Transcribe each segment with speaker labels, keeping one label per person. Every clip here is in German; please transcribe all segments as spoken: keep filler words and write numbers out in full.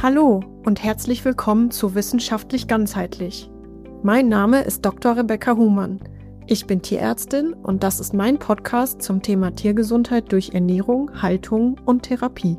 Speaker 1: Hallo und herzlich willkommen zu Wissenschaftlich Ganzheitlich. Mein Name ist Doktor Rebecca Humann. Ich bin Tierärztin und das ist mein Podcast zum Thema Tiergesundheit durch Ernährung, Haltung und Therapie.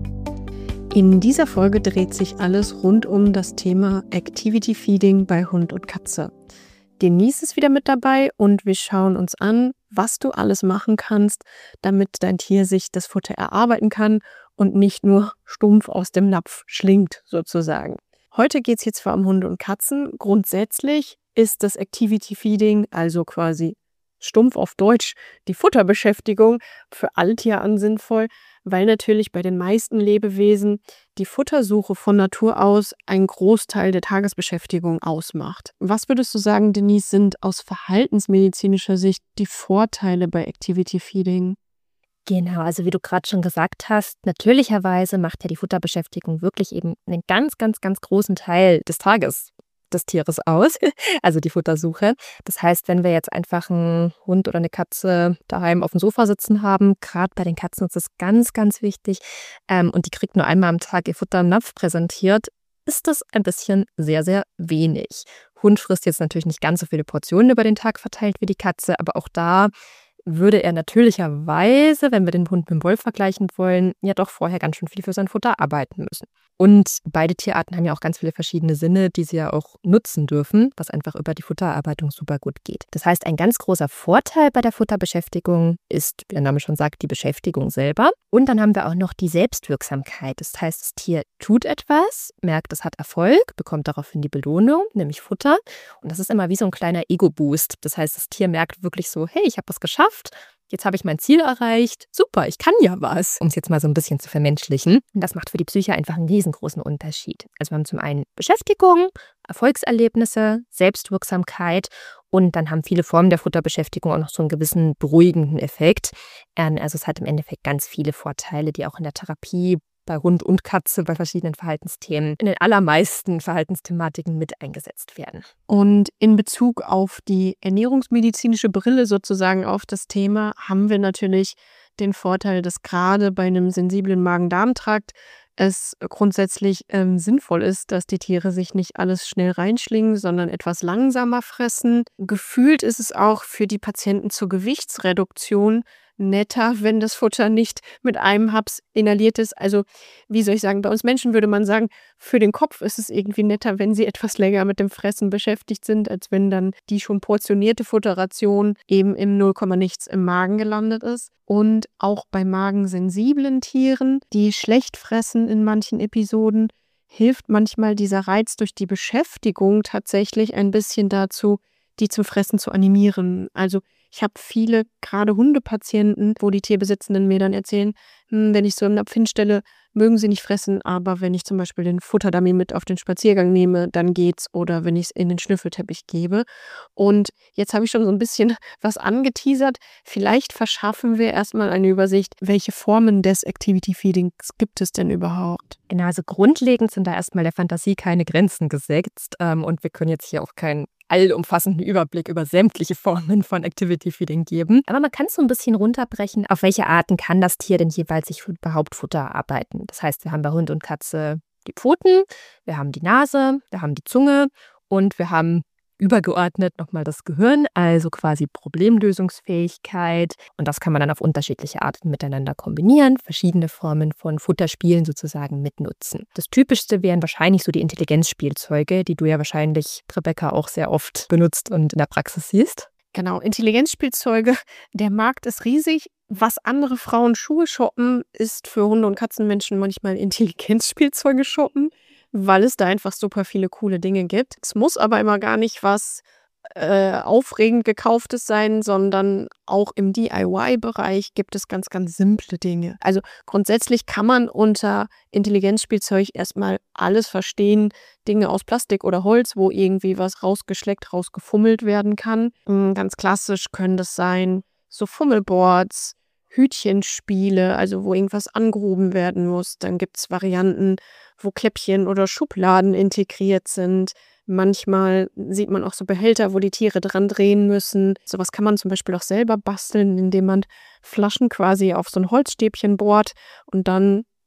Speaker 1: In dieser Folge dreht sich alles rund um das Thema Activity Feeding bei Hund und Katze. Denise ist wieder mit dabei und wir schauen uns an, was du alles machen kannst, damit dein Tier sich das Futter erarbeiten kann und nicht nur stumpf aus dem Napf schlingt, sozusagen. Heute geht es jetzt zwar um Hunde und Katzen. Grundsätzlich ist das Activity Feeding, also quasi stumpf auf Deutsch, die Futterbeschäftigung, für alle Tierarten sinnvoll, weil natürlich bei den meisten Lebewesen die Futtersuche von Natur aus einen Großteil der Tagesbeschäftigung ausmacht. Was würdest du sagen, Denise, sind aus verhaltensmedizinischer Sicht die Vorteile bei Activity Feeding?
Speaker 2: Genau, also wie du gerade schon gesagt hast, natürlicherweise macht ja die Futterbeschäftigung wirklich eben einen ganz, ganz, ganz großen Teil des Tages des Tieres aus, also die Futtersuche. Das heißt, wenn wir jetzt einfach einen Hund oder eine Katze daheim auf dem Sofa sitzen haben, gerade bei den Katzen ist das ganz, ganz wichtig, ähm, und die kriegt nur einmal am Tag ihr Futter im Napf präsentiert, ist das ein bisschen sehr, sehr wenig. Hund frisst jetzt natürlich nicht ganz so viele Portionen über den Tag verteilt wie die Katze, aber auch da würde er natürlicherweise, wenn wir den Hund mit dem Wolf vergleichen wollen, ja doch vorher ganz schön viel für sein Futter arbeiten müssen. Und beide Tierarten haben ja auch ganz viele verschiedene Sinne, die sie ja auch nutzen dürfen, was einfach über die Futterarbeitung super gut geht. Das heißt, ein ganz großer Vorteil bei der Futterbeschäftigung ist, wie der Name schon sagt, die Beschäftigung selber. Und dann haben wir auch noch die Selbstwirksamkeit. Das heißt, das Tier tut etwas, merkt, es hat Erfolg, bekommt daraufhin die Belohnung, nämlich Futter. Und das ist immer wie so ein kleiner Ego-Boost. Das heißt, das Tier merkt wirklich so, hey, ich habe was geschafft. Jetzt habe ich mein Ziel erreicht. Super, ich kann ja was. Um es jetzt mal so ein bisschen zu vermenschlichen. Und das macht für die Psyche einfach einen riesengroßen Unterschied. Also wir haben zum einen Beschäftigung, Erfolgserlebnisse, Selbstwirksamkeit und dann haben viele Formen der Futterbeschäftigung auch noch so einen gewissen beruhigenden Effekt. Also es hat im Endeffekt ganz viele Vorteile, die auch in der Therapie bei Hund und Katze, bei verschiedenen Verhaltensthemen, in den allermeisten Verhaltensthematiken mit eingesetzt werden.
Speaker 1: Und in Bezug auf die ernährungsmedizinische Brille sozusagen auf das Thema haben wir natürlich den Vorteil, dass gerade bei einem sensiblen Magen-Darm-Trakt es grundsätzlich ähm, sinnvoll ist, dass die Tiere sich nicht alles schnell reinschlingen, sondern etwas langsamer fressen. Gefühlt ist es auch für die Patienten zur Gewichtsreduktion netter, wenn das Futter nicht mit einem Haps inhaliert ist. Also, wie soll ich sagen, bei uns Menschen würde man sagen, für den Kopf ist es irgendwie netter, wenn sie etwas länger mit dem Fressen beschäftigt sind, als wenn dann die schon portionierte Futterration eben im null Komma nichts im Magen gelandet ist. Und auch bei magensensiblen Tieren, die schlecht fressen in manchen Episoden, hilft manchmal dieser Reiz durch die Beschäftigung tatsächlich ein bisschen dazu, die zum Fressen zu animieren. Also ich habe viele, gerade Hundepatienten, wo die Tierbesitzenden mir dann erzählen, hm, wenn ich so im Napf hinstelle, mögen sie nicht fressen, aber wenn ich zum Beispiel den Futterdummy mit auf den Spaziergang nehme, dann geht's, oder wenn ich es in den Schnüffelteppich gebe. Und jetzt habe ich schon so ein bisschen was angeteasert. Vielleicht verschaffen wir erstmal eine Übersicht, welche Formen des Activity Feedings gibt es denn überhaupt?
Speaker 2: Genau, also grundlegend sind da erstmal der Fantasie keine Grenzen gesetzt, ähm, und wir können jetzt hier auch keinen allumfassenden Überblick über sämtliche Formen von Activity Feeding geben. Aber man kann es so ein bisschen runterbrechen, auf welche Arten kann das Tier denn jeweils sich überhaupt Futter erarbeiten. Das heißt, wir haben bei Hund und Katze die Pfoten, wir haben die Nase, wir haben die Zunge und wir haben übergeordnet nochmal das Gehirn, also quasi Problemlösungsfähigkeit. Und das kann man dann auf unterschiedliche Arten miteinander kombinieren, verschiedene Formen von Futterspielen sozusagen mitnutzen. Das Typischste wären wahrscheinlich so die Intelligenzspielzeuge, die du ja wahrscheinlich, Rebecca, auch sehr oft benutzt und in der Praxis siehst.
Speaker 1: Genau, Intelligenzspielzeuge, der Markt ist riesig. Was andere Frauen Schuhe shoppen, ist für Hunde- und Katzenmenschen manchmal Intelligenzspielzeuge shoppen, weil es da einfach super viele coole Dinge gibt. Es muss aber immer gar nicht was äh, aufregend gekauftes sein, sondern auch im D I Y-Bereich gibt es ganz, ganz simple Dinge. Also grundsätzlich kann man unter Intelligenzspielzeug erstmal alles verstehen. Dinge aus Plastik oder Holz, wo irgendwie was rausgeschleckt, rausgefummelt werden kann. Ganz klassisch können das sein so Fummelboards, Hütchenspiele, also wo irgendwas angehoben werden muss. Dann gibt es Varianten, wo Kläppchen oder Schubladen integriert sind. Manchmal sieht man auch so Behälter, wo die Tiere dran drehen müssen. Sowas kann man zum Beispiel auch selber basteln, indem man Flaschen quasi auf so ein Holzstäbchen bohrt und dann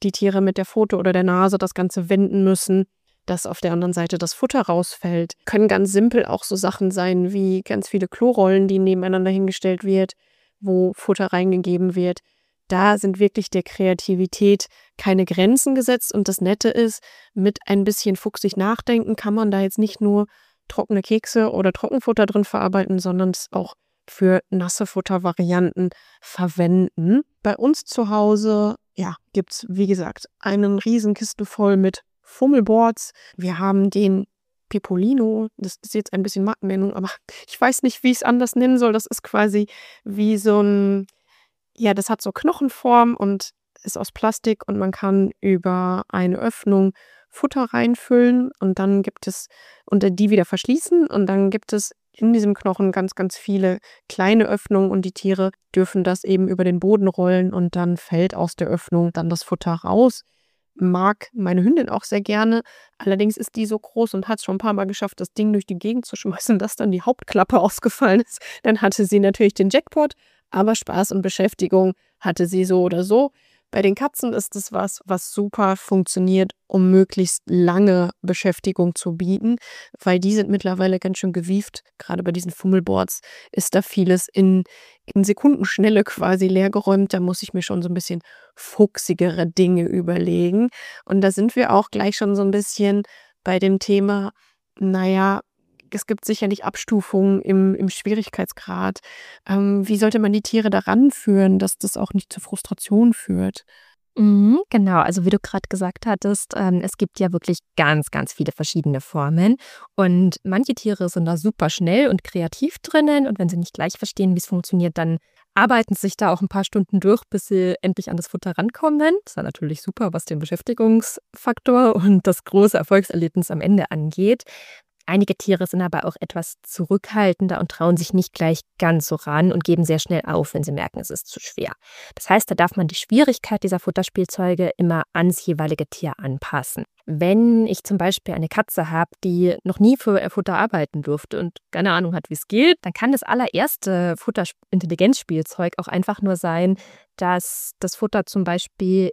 Speaker 1: die Tiere mit der Pfote oder der Nase das Ganze wenden müssen, dass auf der anderen Seite das Futter rausfällt. Können ganz simpel auch so Sachen sein wie ganz viele Klorollen, die nebeneinander hingestellt wird, wo Futter reingegeben wird. Da sind wirklich der Kreativität keine Grenzen gesetzt. Und das Nette ist, mit ein bisschen fuchsig nachdenken kann man da jetzt nicht nur trockene Kekse oder Trockenfutter drin verarbeiten, sondern es auch für nasse Futtervarianten verwenden. Bei uns zu Hause, ja, gibt es, wie gesagt, einen riesen Kiste voll mit Fummelboards. Wir haben den Pipolino, das ist jetzt ein bisschen Markennennung, aber ich weiß nicht, wie ich es anders nennen soll. Das ist quasi wie so ein, ja, das hat so Knochenform und ist aus Plastik und man kann über eine Öffnung Futter reinfüllen und dann gibt es, und die wieder verschließen und dann gibt es in diesem Knochen ganz, ganz viele kleine Öffnungen und die Tiere dürfen das eben über den Boden rollen und dann fällt aus der Öffnung dann das Futter raus. Mag meine Hündin auch sehr gerne. Allerdings ist die so groß und hat es schon ein paar Mal geschafft, das Ding durch die Gegend zu schmeißen, dass dann die Hauptklappe ausgefallen ist. Dann hatte sie natürlich den Jackpot, aber Spaß und Beschäftigung hatte sie so oder so. Bei den Katzen ist es was, was super funktioniert, um möglichst lange Beschäftigung zu bieten, weil die sind mittlerweile ganz schön gewieft. Gerade bei diesen Fummelboards ist da vieles in, in Sekundenschnelle quasi leergeräumt. Da muss ich mir schon so ein bisschen fuchsigere Dinge überlegen. Und da sind wir auch gleich schon so ein bisschen bei dem Thema, naja, es gibt sicherlich Abstufungen im, im Schwierigkeitsgrad. Ähm, wie sollte man die Tiere daran führen, dass das auch nicht zur Frustration führt?
Speaker 2: Mhm, genau, also wie du gerade gesagt hattest, ähm, es gibt ja wirklich ganz, ganz viele verschiedene Formen und manche Tiere sind da super schnell und kreativ drinnen und wenn sie nicht gleich verstehen, wie es funktioniert, dann arbeiten sich da auch ein paar Stunden durch, bis sie endlich an das Futter rankommen. Das ist ja natürlich super, was den Beschäftigungsfaktor und das große Erfolgserlebnis am Ende angeht. Einige Tiere sind aber auch etwas zurückhaltender und trauen sich nicht gleich ganz so ran und geben sehr schnell auf, wenn sie merken, es ist zu schwer. Das heißt, da darf man die Schwierigkeit dieser Futterspielzeuge immer ans jeweiige Tier anpassen. Wenn ich zum Beispiel eine Katze habe, die noch nie für Futter arbeiten durfte und keine Ahnung hat, wie es geht, dann kann das allererste Futterintelligenzspielzeug auch einfach nur sein, dass das Futter zum Beispiel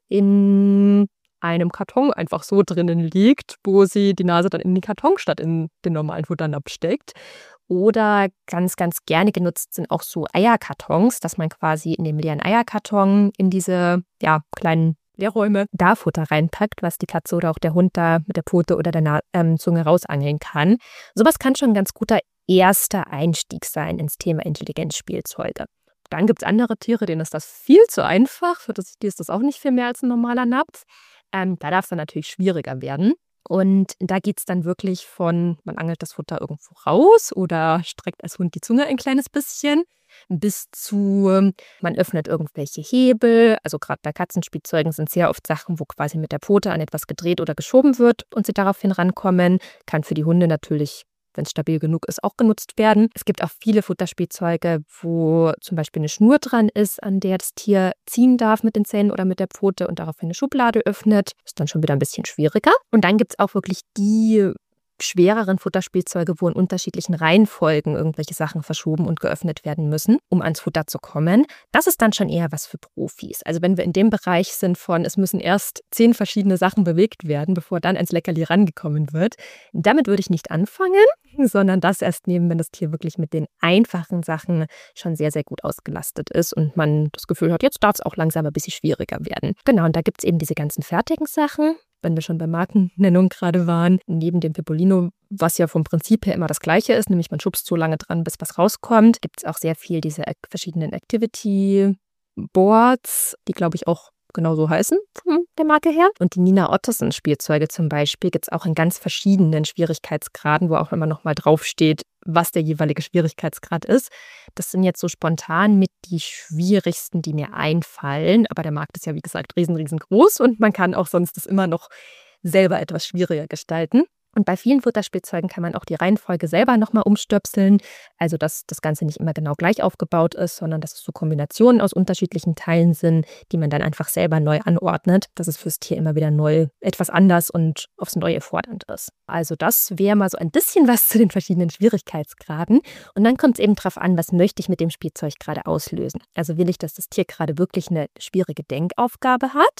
Speaker 2: in einem Karton einfach so drinnen liegt, wo sie die Nase dann in den Karton statt in den normalen Futternapf steckt. Oder ganz, ganz gerne genutzt sind auch so Eierkartons, dass man quasi in dem leeren Eierkarton in diese ja, kleinen Leerräume da Futter reinpackt, was die Katze oder auch der Hund da mit der Pfote oder der Na- ähm, Zunge rausangeln kann. Sowas kann schon ein ganz guter erster Einstieg sein ins Thema Intelligenzspielzeuge. Dann gibt es andere Tiere, denen ist das viel zu einfach. Für die ist das auch nicht viel mehr als ein normaler Napf. Ähm, da darf es dann natürlich schwieriger werden. Und da geht es dann wirklich von, man angelt das Futter irgendwo raus oder streckt als Hund die Zunge ein kleines bisschen, bis zu, man öffnet irgendwelche Hebel. Also gerade bei Katzenspielzeugen sind sehr oft Sachen, wo quasi mit der Pfote an etwas gedreht oder geschoben wird und sie daraufhin rankommen. Kann für die Hunde natürlich, wenn es stabil genug ist, auch genutzt werden. Es gibt auch viele Futterspielzeuge, wo zum Beispiel eine Schnur dran ist, an der das Tier ziehen darf mit den Zähnen oder mit der Pfote und daraufhin eine Schublade öffnet. Ist dann schon wieder ein bisschen schwieriger. Und dann gibt es auch wirklich die schwereren Futterspielzeuge, wo in unterschiedlichen Reihenfolgen irgendwelche Sachen verschoben und geöffnet werden müssen, um ans Futter zu kommen. Das ist dann schon eher was für Profis. Also wenn wir in dem Bereich sind von, es müssen erst zehn verschiedene Sachen bewegt werden, bevor dann ans Leckerli rangekommen wird, damit würde ich nicht anfangen, sondern das erst nehmen, wenn das Tier wirklich mit den einfachen Sachen schon sehr, sehr gut ausgelastet ist und man das Gefühl hat, jetzt darf es auch langsam ein bisschen schwieriger werden. Genau, und da gibt es eben diese ganzen fertigen Sachen. Wenn wir schon bei Markennennung gerade waren, neben dem Pipolino, was ja vom Prinzip her immer das Gleiche ist, nämlich man schubst so lange dran, bis was rauskommt, gibt es auch sehr viel diese verschiedenen Activity-Boards, die, glaube ich, auch genau so heißen, von der Marke her. Und die Nina Ottoson Spielzeuge zum Beispiel gibt es auch in ganz verschiedenen Schwierigkeitsgraden, wo auch immer noch mal draufsteht, was der jeweilige Schwierigkeitsgrad ist. Das sind jetzt so spontan mit die schwierigsten, die mir einfallen. Aber der Markt ist ja, wie gesagt, riesen, riesengroß und man kann auch sonst das immer noch selber etwas schwieriger gestalten. Und bei vielen Futterspielzeugen kann man auch die Reihenfolge selber nochmal umstöpseln. Also, dass das Ganze nicht immer genau gleich aufgebaut ist, sondern dass es so Kombinationen aus unterschiedlichen Teilen sind, die man dann einfach selber neu anordnet, dass es fürs Tier immer wieder neu etwas anders und aufs Neue fordernd ist. Also, das wäre mal so ein bisschen was zu den verschiedenen Schwierigkeitsgraden. Und dann kommt es eben darauf an, was möchte ich mit dem Spielzeug gerade auslösen. Also, will ich, dass das Tier gerade wirklich eine schwierige Denkaufgabe hat?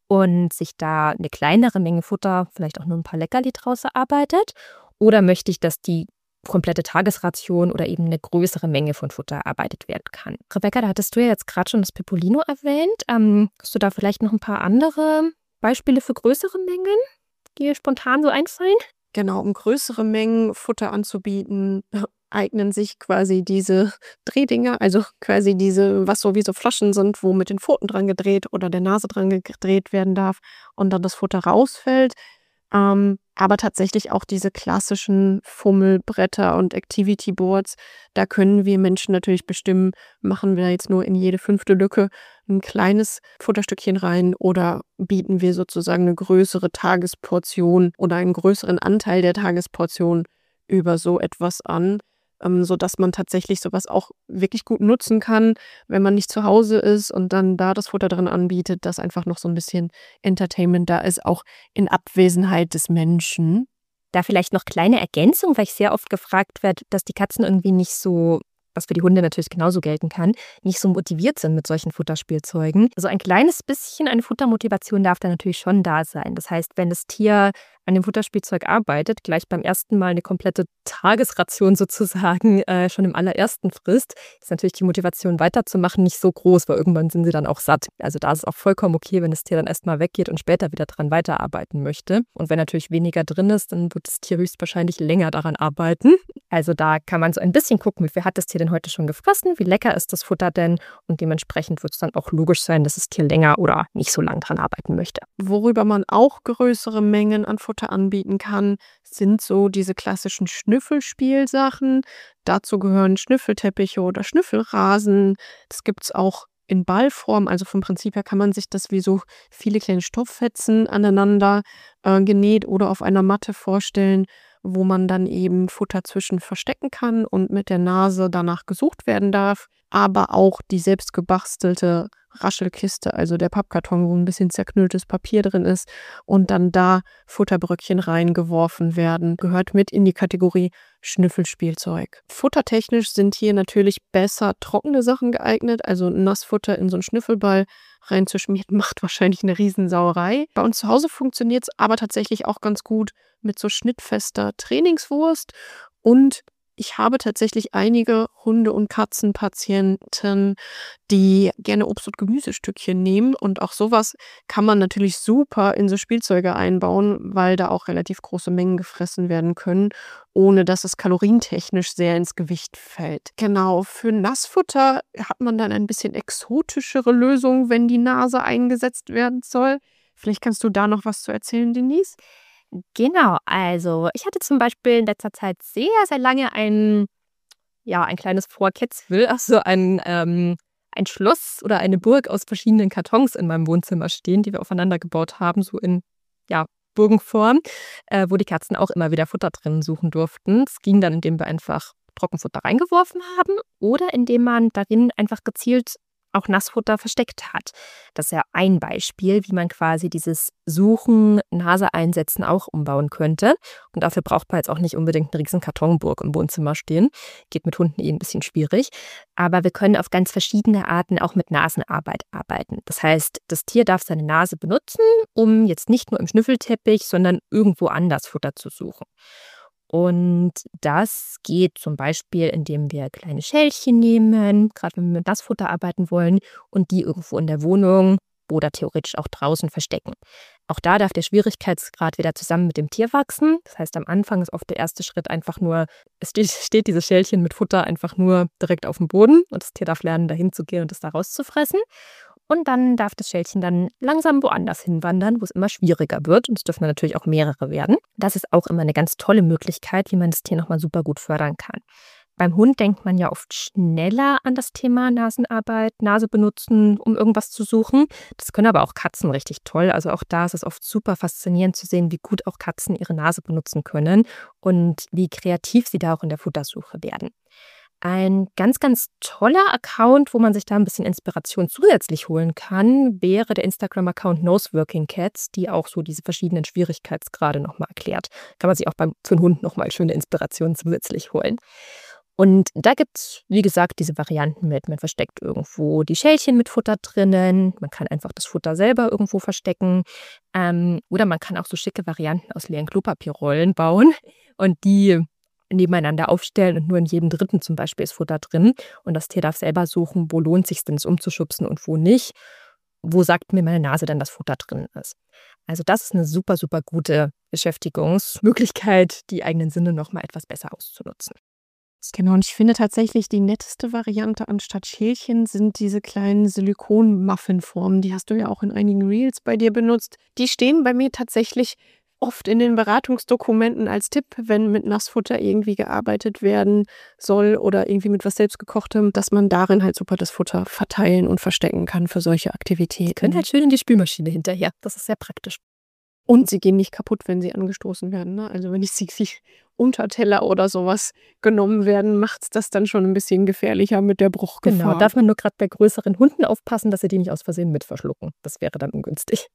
Speaker 2: und sich da eine kleinere Menge Futter, vielleicht auch nur ein paar Leckerli draus erarbeitet? Oder möchte ich, dass die komplette Tagesration oder eben eine größere Menge von Futter erarbeitet werden kann? Rebecca, da hattest du ja jetzt gerade schon das Pepolino erwähnt. Ähm, hast du da vielleicht noch ein paar andere Beispiele für größere Mengen, die dir spontan so einfallen?
Speaker 1: Genau, um größere Mengen Futter anzubieten, eignen sich quasi diese Drehdinger, also quasi diese, was so wie so Flaschen sind, wo mit den Pfoten dran gedreht oder der Nase dran gedreht werden darf und dann das Futter rausfällt. Ähm, aber tatsächlich auch diese klassischen Fummelbretter und Activity Boards, da können wir Menschen natürlich bestimmen, machen wir jetzt nur in jede fünfte Lücke ein kleines Futterstückchen rein oder bieten wir sozusagen eine größere Tagesportion oder einen größeren Anteil der Tagesportion über so etwas an, ähm, sodass man tatsächlich sowas auch wirklich gut nutzen kann, wenn man nicht zu Hause ist und dann da das Futter drin anbietet, dass einfach noch so ein bisschen Entertainment da ist, auch in Abwesenheit des Menschen.
Speaker 2: Da vielleicht noch kleine Ergänzung, weil ich sehr oft gefragt werde, dass die Katzen irgendwie nicht so, was für die Hunde natürlich genauso gelten kann, nicht so motiviert sind mit solchen Futterspielzeugen. Also ein kleines bisschen eine Futtermotivation darf da natürlich schon da sein. Das heißt, wenn das Tier an dem Futterspielzeug arbeitet, gleich beim ersten Mal eine komplette Tagesration sozusagen äh, schon im allerersten frisst, ist natürlich die Motivation weiterzumachen nicht so groß, weil irgendwann sind sie dann auch satt. Also da ist es auch vollkommen okay, wenn das Tier dann erstmal weggeht und später wieder dran weiterarbeiten möchte. Und wenn natürlich weniger drin ist, dann wird das Tier höchstwahrscheinlich länger daran arbeiten. Also da kann man so ein bisschen gucken, wie viel hat das Tier denn heute schon gefressen, wie lecker ist das Futter denn und dementsprechend wird es dann auch logisch sein, dass das Tier länger oder nicht so lang dran arbeiten möchte.
Speaker 1: Worüber man auch größere Mengen an Futter anbieten kann, sind so diese klassischen Schnüffelspielsachen. Dazu gehören Schnüffelteppiche oder Schnüffelrasen. Das gibt es auch in Ballform. Also vom Prinzip her kann man sich das wie so viele kleine Stofffetzen aneinander äh, genäht oder auf einer Matte vorstellen, wo man dann eben Futter zwischen verstecken kann und mit der Nase danach gesucht werden darf. Aber auch die selbst gebastelte Raschelkiste, also der Pappkarton, wo ein bisschen zerknülltes Papier drin ist und dann da Futterbröckchen reingeworfen werden, gehört mit in die Kategorie Schnüffelspielzeug. Futtertechnisch sind hier natürlich besser trockene Sachen geeignet, also Nassfutter in so einen Schnüffelball reinzuschmieren, macht wahrscheinlich eine Riesensauerei. Bei uns zu Hause funktioniert es aber tatsächlich auch ganz gut mit so schnittfester Trainingswurst und ich habe tatsächlich einige Hunde- und Katzenpatienten, die gerne Obst- und Gemüsestückchen nehmen. Und auch sowas kann man natürlich super in so Spielzeuge einbauen, weil da auch relativ große Mengen gefressen werden können, ohne dass es kalorientechnisch sehr ins Gewicht fällt. Genau, für Nassfutter hat man dann ein bisschen exotischere Lösungen, wenn die Nase eingesetzt werden soll. Vielleicht kannst du da noch was zu erzählen, Denise?
Speaker 2: Genau, also ich hatte zum Beispiel in letzter Zeit sehr, sehr lange ein, ja, ein kleines Fort Kätzwil, also ein, ähm, ein Schloss oder eine Burg aus verschiedenen Kartons in meinem Wohnzimmer stehen, die wir aufeinander gebaut haben, so in, ja, Burgenform, äh, wo die Katzen auch immer wieder Futter drin suchen durften. Es ging dann, indem wir einfach Trockenfutter reingeworfen haben oder indem man darin einfach gezielt auch Nassfutter versteckt hat. Das ist ja ein Beispiel, wie man quasi dieses Suchen, Nase einsetzen auch umbauen könnte. Und dafür braucht man jetzt auch nicht unbedingt eine riesen Kartonburg im Wohnzimmer stehen. Geht mit Hunden eh ein bisschen schwierig. Aber wir können auf ganz verschiedene Arten auch mit Nasenarbeit arbeiten. Das heißt, das Tier darf seine Nase benutzen, um jetzt nicht nur im Schnüffelteppich, sondern irgendwo anders Futter zu suchen. Und das geht zum Beispiel, indem wir kleine Schälchen nehmen, gerade wenn wir mit Nassfutter arbeiten wollen, und die irgendwo in der Wohnung oder theoretisch auch draußen verstecken. Auch da darf der Schwierigkeitsgrad wieder zusammen mit dem Tier wachsen. Das heißt, am Anfang ist oft der erste Schritt einfach nur, es steht, steht dieses Schälchen mit Futter einfach nur direkt auf dem Boden und das Tier darf lernen, dahin zu gehen und es da rauszufressen. Und dann darf das Schälchen dann langsam woanders hinwandern, wo es immer schwieriger wird. Und es dürfen dann natürlich auch mehrere werden. Das ist auch immer eine ganz tolle Möglichkeit, wie man das Tier nochmal super gut fördern kann. Beim Hund denkt man ja oft schneller an das Thema Nasenarbeit, Nase benutzen, um irgendwas zu suchen. Das können aber auch Katzen richtig toll. Also auch da ist es oft super faszinierend zu sehen, wie gut auch Katzen ihre Nase benutzen können und wie kreativ sie da auch in der Futtersuche werden. Ein ganz, ganz toller Account, wo man sich da ein bisschen Inspiration zusätzlich holen kann, wäre der Instagram-Account Noseworking Cats, die auch so diese verschiedenen Schwierigkeitsgrade nochmal erklärt. Kann man sich auch beim, für einen Hund nochmal schöne Inspiration zusätzlich holen. Und da gibt es, wie gesagt, diese Varianten mit, man versteckt irgendwo die Schälchen mit Futter drinnen, man kann einfach das Futter selber irgendwo verstecken, ähm, oder man kann auch so schicke Varianten aus leeren Klopapierrollen bauen und die nebeneinander aufstellen und nur in jedem dritten zum Beispiel ist Futter drin. Und das Tier darf selber suchen, wo lohnt es sich denn, es umzuschubsen und wo nicht. Wo sagt mir meine Nase denn, dass Futter drin ist? Also das ist eine super, super gute Beschäftigungsmöglichkeit, die eigenen Sinne noch mal etwas besser auszunutzen.
Speaker 1: Genau, und ich finde tatsächlich die netteste Variante anstatt Schälchen sind diese kleinen Silikon-Muffin-Formen. Die hast du ja auch in einigen Reels bei dir benutzt. Die stehen bei mir tatsächlich oft in den Beratungsdokumenten als Tipp, wenn mit Nassfutter irgendwie gearbeitet werden soll oder irgendwie mit was selbstgekochtem, dass man darin halt super das Futter verteilen und verstecken kann für solche Aktivitäten.
Speaker 2: Die können halt schön in die Spülmaschine hinterher. Das ist sehr praktisch.
Speaker 1: Und sie gehen nicht kaputt, wenn sie angestoßen werden. Ne? Also wenn die sie unter Teller oder sowas genommen werden, macht es das dann schon ein bisschen gefährlicher mit der Bruchgefahr.
Speaker 2: Genau, darf man nur gerade bei größeren Hunden aufpassen, dass sie die nicht aus Versehen mit verschlucken. Das wäre dann ungünstig.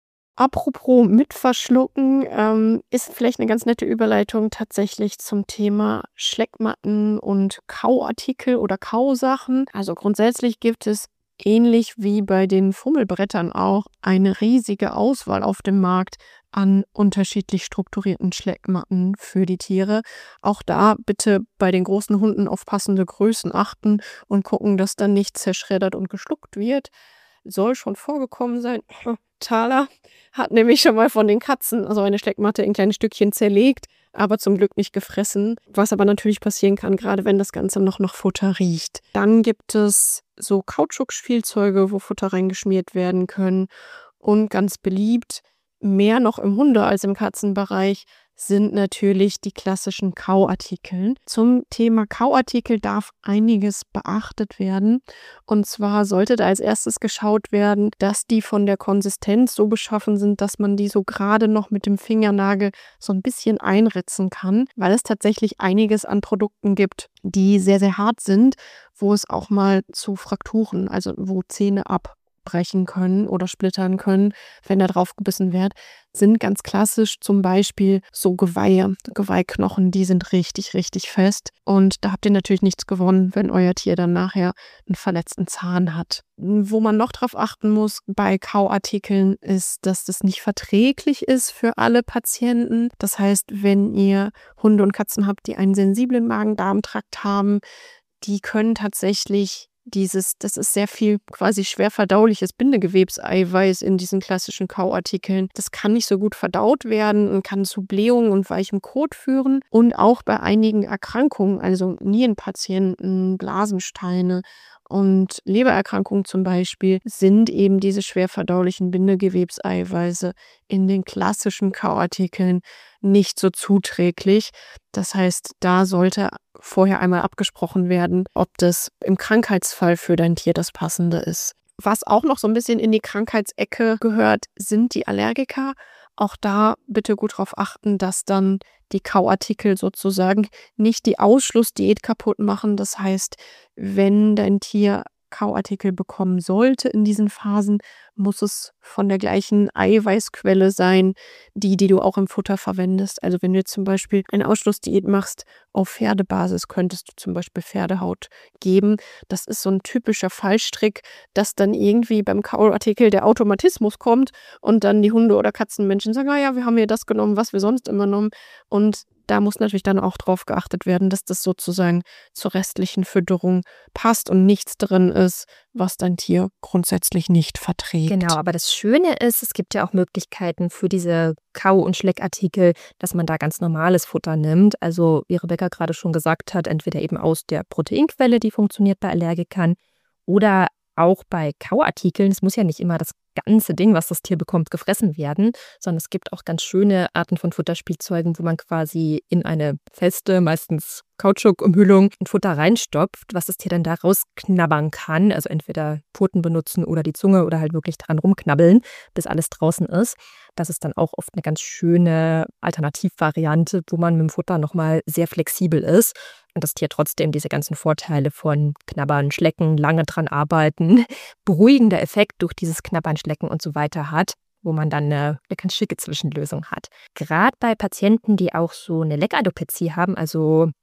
Speaker 1: Apropos mit verschlucken, ähm, ist vielleicht eine ganz nette Überleitung tatsächlich zum Thema Schleckmatten und Kauartikel oder Kausachen. Also grundsätzlich gibt es ähnlich wie bei den Fummelbrettern auch eine riesige Auswahl auf dem Markt an unterschiedlich strukturierten Schleckmatten für die Tiere. Auch da bitte bei den großen Hunden auf passende Größen achten und gucken, dass dann nicht zerschreddert und geschluckt wird. Soll schon vorgekommen sein. Thaler hat nämlich schon mal von den Katzen also eine Schleckmatte in kleine Stückchen zerlegt, aber zum Glück nicht gefressen. Was aber natürlich passieren kann, gerade wenn das Ganze noch nach Futter riecht. Dann gibt es so Kautschukspielzeuge, wo Futter reingeschmiert werden können. Und ganz beliebt, mehr noch im Hunde- als im Katzenbereich, sind natürlich die klassischen Kauartikel. Zum Thema Kauartikel darf einiges beachtet werden. Und zwar sollte da als erstes geschaut werden, dass die von der Konsistenz so beschaffen sind, dass man die so gerade noch mit dem Fingernagel so ein bisschen einritzen kann, weil es tatsächlich einiges an Produkten gibt, die sehr, sehr hart sind, wo es auch mal zu Frakturen, also wo Zähne ab brechen können oder splittern können, wenn da drauf gebissen wird, sind ganz klassisch zum Beispiel so Geweihe, Geweihknochen, die sind richtig, richtig fest. Und da habt ihr natürlich nichts gewonnen, wenn euer Tier dann nachher einen verletzten Zahn hat. Wo man noch drauf achten muss bei Kauartikeln ist, dass das nicht verträglich ist für alle Patienten. Das heißt, wenn ihr Hunde und Katzen habt, die einen sensiblen Magen-Darm-Trakt haben, die können tatsächlich Dieses, das ist sehr viel quasi schwer verdauliches Bindegewebseiweiß in diesen klassischen Kauartikeln. Das kann nicht so gut verdaut werden und kann zu Blähungen und weichem Kot führen. Und auch bei einigen Erkrankungen, also Nierenpatienten, Blasensteine und Lebererkrankungen zum Beispiel, sind eben diese schwer verdaulichen Bindegewebseiweiße in den klassischen Kauartikeln nicht so zuträglich. Das heißt, da sollte vorher einmal abgesprochen werden, ob das im Krankheitsfall für dein Tier das Passende ist. Was auch noch so ein bisschen in die Krankheitsecke gehört, sind die Allergiker. Auch da bitte gut darauf achten, dass dann die Kauartikel sozusagen nicht die Ausschlussdiät kaputt machen. Das heißt, wenn dein Tier Kauartikel bekommen sollte in diesen Phasen, muss es von der gleichen Eiweißquelle sein, die, die du auch im Futter verwendest. Also wenn du jetzt zum Beispiel eine Ausschlussdiät machst auf Pferdebasis, könntest du zum Beispiel Pferdehaut geben. Das ist so ein typischer Fallstrick, dass dann irgendwie beim Kauartikel der Automatismus kommt und dann die Hunde- oder Katzenmenschen sagen, ah ja, wir haben hier das genommen, was wir sonst immer genommen. Und da muss natürlich dann auch drauf geachtet werden, dass das sozusagen zur restlichen Fütterung passt und nichts drin ist, was dein Tier grundsätzlich nicht verträgt.
Speaker 2: Genau, aber das Schöne ist, es gibt ja auch Möglichkeiten für diese Kau- und Schleckartikel, dass man da ganz normales Futter nimmt. Also wie Rebecca gerade schon gesagt hat, entweder eben aus der Proteinquelle, die funktioniert bei Allergikern, oder auch bei Kauartikeln. Es muss ja nicht immer das ganze Ding, was das Tier bekommt, gefressen werden, sondern es gibt auch ganz schöne Arten von Futterspielzeugen, wo man quasi in eine feste, meistens Kautschukumhüllung ein Futter reinstopft, was das Tier dann da rausknabbern kann. Also entweder Pfoten benutzen oder die Zunge oder halt wirklich dran rumknabbeln, bis alles draußen ist. Das ist dann auch oft eine ganz schöne Alternativvariante, wo man mit dem Futter nochmal sehr flexibel ist und das Tier trotzdem diese ganzen Vorteile von Knabbern, Schlecken, lange dran arbeiten, beruhigender Effekt durch dieses Knabbern, Schlecken und so weiter hat, wo man dann eine, eine ganz schicke Zwischenlösung hat. Gerade bei Patienten, die auch so eine Leckalopecie haben, also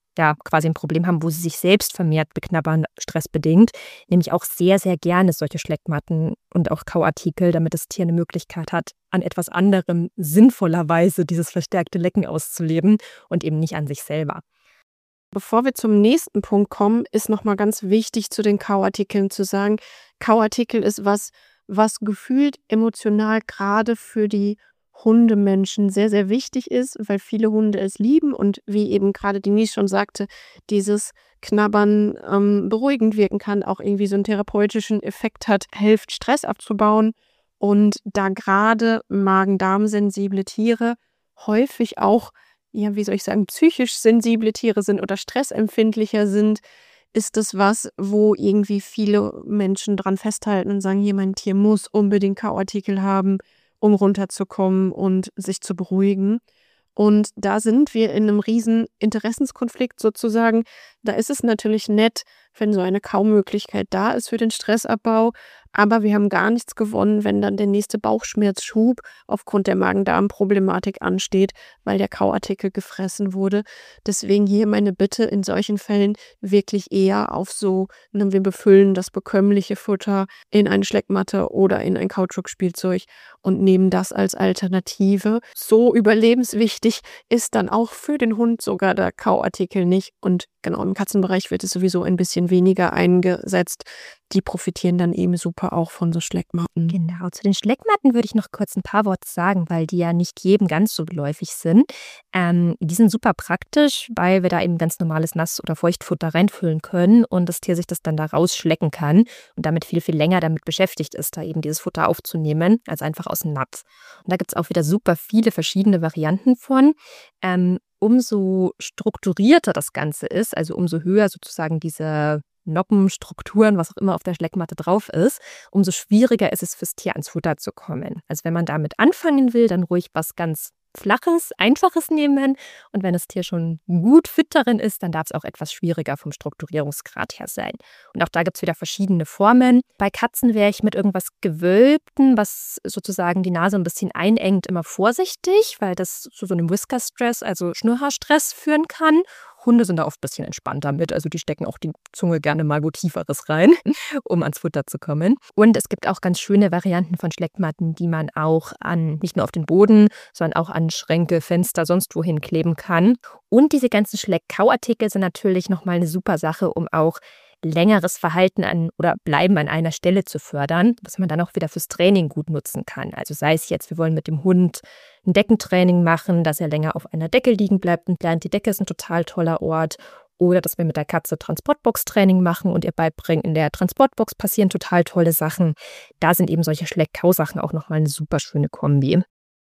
Speaker 2: ja quasi ein Problem haben, wo sie sich selbst vermehrt beknabbern, stressbedingt, nehme ich auch sehr, sehr gerne solche Schleckmatten und auch Kauartikel, damit das Tier eine Möglichkeit hat, an etwas anderem sinnvollerweise dieses verstärkte Lecken auszuleben und eben nicht an sich selber.
Speaker 1: Bevor wir zum nächsten Punkt kommen, ist nochmal ganz wichtig zu den Kauartikeln zu sagen, Kauartikel ist was, was gefühlt emotional gerade für die Hundemenschen sehr, sehr wichtig ist, weil viele Hunde es lieben und wie eben gerade Denise schon sagte, dieses Knabbern ähm, beruhigend wirken kann, auch irgendwie so einen therapeutischen Effekt hat, hilft Stress abzubauen und da gerade Magen-Darm-sensible Tiere häufig auch, ja, wie soll ich sagen, psychisch sensible Tiere sind oder stressempfindlicher sind, ist das was, wo irgendwie viele Menschen dran festhalten und sagen, hier, mein Tier muss unbedingt Kauartikel haben, um runterzukommen und sich zu beruhigen. Und da sind wir in einem riesen Interessenskonflikt sozusagen. Da ist es natürlich nett, wenn so eine Kaumöglichkeit da ist für den Stressabbau, aber wir haben gar nichts gewonnen, wenn dann der nächste Bauchschmerzschub aufgrund der Magen-Darm-Problematik ansteht, weil der Kauartikel gefressen wurde. Deswegen hier meine Bitte in solchen Fällen wirklich eher auf so, ne, wir befüllen das bekömmliche Futter in eine Schleckmatte oder in ein Kautschukspielzeug und nehmen das als Alternative. So überlebenswichtig ist dann auch für den Hund sogar der Kauartikel nicht. Und genau, im Katzenbereich wird es sowieso ein bisschen weniger eingesetzt. Die profitieren dann eben super auch von so Schleckmatten.
Speaker 2: Genau, zu den Schleckmatten würde ich noch kurz ein paar Worte sagen, weil die ja nicht jedem ganz so geläufig sind. Ähm, die sind super praktisch, weil wir da eben ganz normales Nass- oder Feuchtfutter reinfüllen können und das Tier sich das dann da rausschlecken kann und damit viel, viel länger damit beschäftigt ist, da eben dieses Futter aufzunehmen, als einfach aus dem Napf. Und da gibt es auch wieder super viele verschiedene Varianten von. Ähm, umso strukturierter das Ganze ist, also umso höher sozusagen diese Noppen, Strukturen, was auch immer auf der Schleckmatte drauf ist, umso schwieriger ist es fürs Tier ans Futter zu kommen. Also wenn man damit anfangen will, dann ruhig was ganz Flaches, Einfaches nehmen und wenn das Tier schon gut fit darin ist, dann darf es auch etwas schwieriger vom Strukturierungsgrad her sein. Und auch da gibt es wieder verschiedene Formen. Bei Katzen wäre ich mit irgendwas Gewölbten, was sozusagen die Nase ein bisschen einengt, immer vorsichtig, weil das zu so einem Whisker-Stress, also Schnurrhaarstress führen kann. Hunde sind da oft ein bisschen entspannter mit, also die stecken auch die Zunge gerne mal wo Tieferes rein, um ans Futter zu kommen. Und es gibt auch ganz schöne Varianten von Schleckmatten, die man auch an, nicht nur auf den Boden, sondern auch an Schränke, Fenster, sonst wohin kleben kann. Und diese ganzen Schleckkauartikel sind natürlich nochmal eine super Sache, um auch längeres Verhalten an oder Bleiben an einer Stelle zu fördern, was man dann auch wieder fürs Training gut nutzen kann. Also sei es jetzt, wir wollen mit dem Hund ein Deckentraining machen, dass er länger auf einer Decke liegen bleibt und lernt, die Decke ist ein total toller Ort. Oder dass wir mit der Katze Transportbox-Training machen und ihr beibringen, in der Transportbox passieren total tolle Sachen. Da sind eben solche Schleckkau-Sachen auch nochmal eine super schöne Kombi.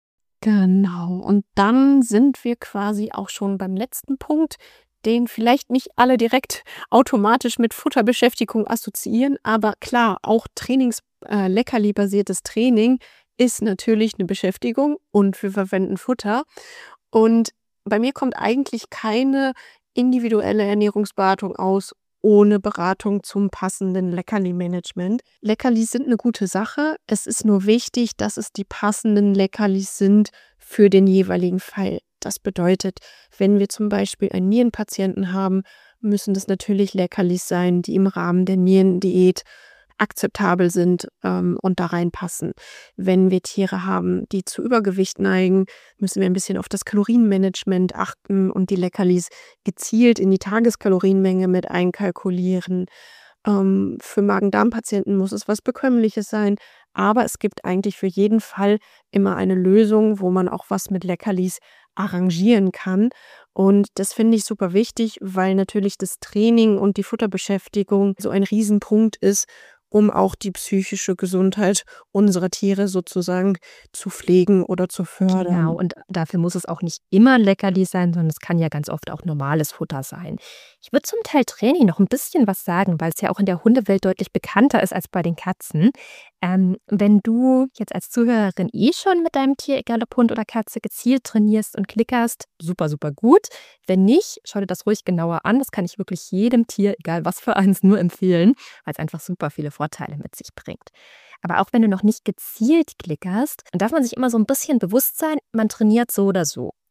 Speaker 1: Genau, und dann sind wir quasi auch schon beim letzten Punkt, den vielleicht nicht alle direkt automatisch mit Futterbeschäftigung assoziieren, aber klar, auch Trainings, äh, leckerli-basiertes Training ist natürlich eine Beschäftigung und wir verwenden Futter. Und bei mir kommt eigentlich keine individuelle Ernährungsberatung aus ohne Beratung zum passenden Leckerli-Management. Leckerlis sind eine gute Sache. Es ist nur wichtig, dass es die passenden Leckerlis sind für den jeweiligen Fall. Das bedeutet, wenn wir zum Beispiel einen Nierenpatienten haben, müssen das natürlich Leckerlis sein, die im Rahmen der Nierendiät akzeptabel sind ähm, und da reinpassen. Wenn wir Tiere haben, die zu Übergewicht neigen, müssen wir ein bisschen auf das Kalorienmanagement achten und die Leckerlis gezielt in die Tageskalorienmenge mit einkalkulieren. Ähm, für Magen-Darm-Patienten muss es was Bekömmliches sein, aber es gibt eigentlich für jeden Fall immer eine Lösung, wo man auch was mit Leckerlis arrangieren kann. Und das finde ich super wichtig, weil natürlich das Training und die Futterbeschäftigung so ein Riesenpunkt ist, um auch die psychische Gesundheit unserer Tiere sozusagen zu pflegen oder zu fördern.
Speaker 2: Genau, und dafür muss es auch nicht immer ein Leckerli sein, sondern es kann ja ganz oft auch normales Futter sein. Ich würde zum Teil Training noch ein bisschen was sagen, weil es ja auch in der Hundewelt deutlich bekannter ist als bei den Katzen. Ähm, wenn du jetzt als Zuhörerin eh schon mit deinem Tier, egal ob Hund oder Katze, gezielt trainierst und klickerst, super, super gut. Wenn nicht, schau dir das ruhig genauer an. Das kann ich wirklich jedem Tier, egal was für eins, nur empfehlen, weil es einfach super viele Vorteile mit sich bringt. Aber auch wenn du noch nicht gezielt klickerst, dann darf man sich immer so ein bisschen bewusst sein, man trainiert so oder so.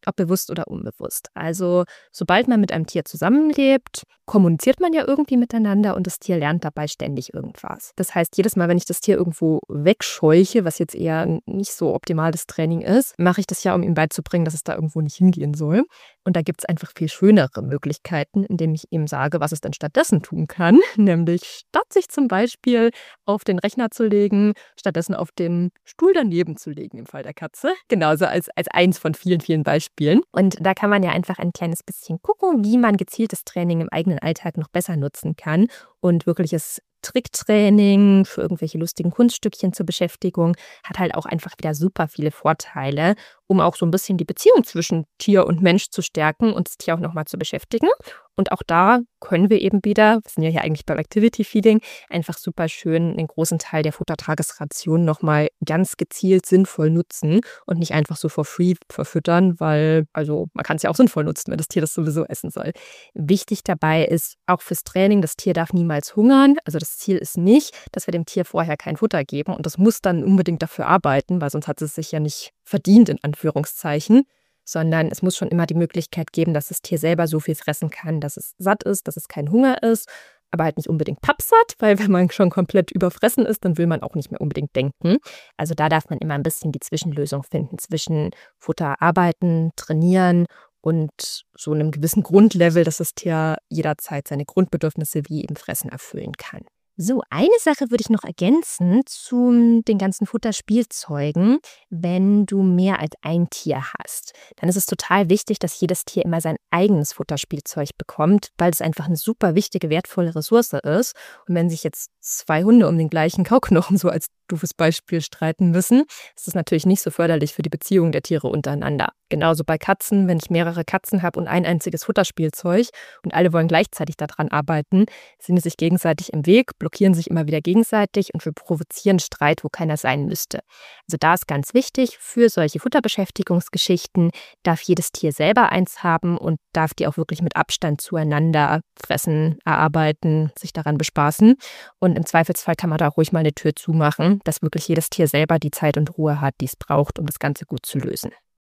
Speaker 2: ob bewusst oder unbewusst. Also sobald man mit einem Tier zusammenlebt, kommuniziert man ja irgendwie miteinander und das Tier lernt dabei ständig irgendwas. Das heißt, jedes Mal, wenn ich das Tier irgendwo wegscheuche, was jetzt eher nicht so optimales Training ist, mache ich das ja, um ihm beizubringen, dass es da irgendwo nicht hingehen soll. Und da gibt es einfach viel schönere Möglichkeiten, indem ich ihm sage, was es dann stattdessen tun kann. Nämlich statt sich zum Beispiel auf den Rechner zu legen, stattdessen auf den Stuhl daneben zu legen im Fall der Katze. Genauso als, als eins von vielen, vielen Beispielen. Und da kann man ja einfach ein kleines bisschen gucken, wie man gezieltes Training im eigenen Alltag noch besser nutzen kann und wirkliches Tricktraining für irgendwelche lustigen Kunststückchen zur Beschäftigung hat halt auch einfach wieder super viele Vorteile, um auch so ein bisschen die Beziehung zwischen Tier und Mensch zu stärken und das Tier auch nochmal zu beschäftigen. Und auch da können wir eben wieder, wir sind ja hier eigentlich beim Activity Feeding, einfach super schön einen großen Teil der Futtertagesration nochmal ganz gezielt sinnvoll nutzen und nicht einfach so for free verfüttern, weil, also man kann es ja auch sinnvoll nutzen, wenn das Tier das sowieso essen soll. Wichtig dabei ist auch fürs Training, das Tier darf niemals hungern. Also das Ziel ist nicht, dass wir dem Tier vorher kein Futter geben und das muss dann unbedingt dafür arbeiten, weil sonst hat es sich ja nicht verdient, in Anführungszeichen. Sondern es muss schon immer die Möglichkeit geben, dass das Tier selber so viel fressen kann, dass es satt ist, dass es kein Hunger ist, aber halt nicht unbedingt pappsatt, weil wenn man schon komplett überfressen ist, dann will man auch nicht mehr unbedingt denken. Also da darf man immer ein bisschen die Zwischenlösung finden zwischen Futter arbeiten, trainieren und so einem gewissen Grundlevel, dass das Tier jederzeit seine Grundbedürfnisse wie eben Fressen erfüllen kann. So, eine Sache würde ich noch ergänzen zu den ganzen Futterspielzeugen. Wenn du mehr als ein Tier hast, dann ist es total wichtig, dass jedes Tier immer sein eigenes Futterspielzeug bekommt, weil es einfach eine super wichtige, wertvolle Ressource ist. Und wenn sich jetzt zwei Hunde um den gleichen Kauknochen so als doofes Beispiel streiten müssen, ist das natürlich nicht so förderlich für die Beziehung der Tiere untereinander. Genauso bei Katzen, wenn ich mehrere Katzen habe und ein einziges Futterspielzeug und alle wollen gleichzeitig daran arbeiten, sind sie sich gegenseitig im Weg, blockieren sich immer wieder gegenseitig und wir provozieren Streit, wo keiner sein müsste. Also da ist ganz wichtig, für solche Futterbeschäftigungsgeschichten darf jedes Tier selber eins haben und darf die auch wirklich mit Abstand zueinander fressen, erarbeiten, sich daran bespaßen. Und im Zweifelsfall kann man da ruhig mal eine Tür zumachen, dass wirklich jedes Tier selber die Zeit und Ruhe hat, die es braucht, um das Ganze gut zu lösen.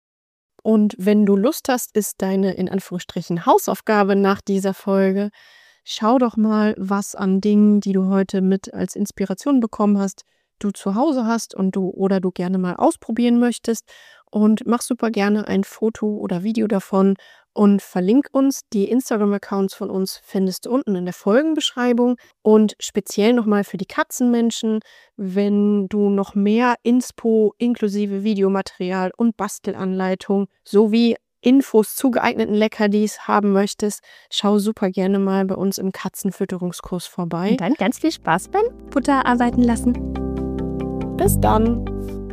Speaker 1: Und wenn du Lust hast, ist deine in Anführungsstrichen Hausaufgabe nach dieser Folge, schau doch mal, was an Dingen, die du heute mit als Inspiration bekommen hast, du zu Hause hast und du oder du gerne mal ausprobieren möchtest und mach super gerne ein Foto oder Video davon und verlink uns. Die Instagram-Accounts von uns findest du unten in der Folgenbeschreibung und speziell nochmal für die Katzenmenschen, wenn du noch mehr Inspo inklusive Videomaterial und Bastelanleitung sowie Infos zu geeigneten Leckerlis haben möchtest, schau super gerne mal bei uns im Katzenfütterungskurs vorbei.
Speaker 2: Und dann ganz viel Spaß beim Futter arbeiten lassen.
Speaker 1: Bis dann!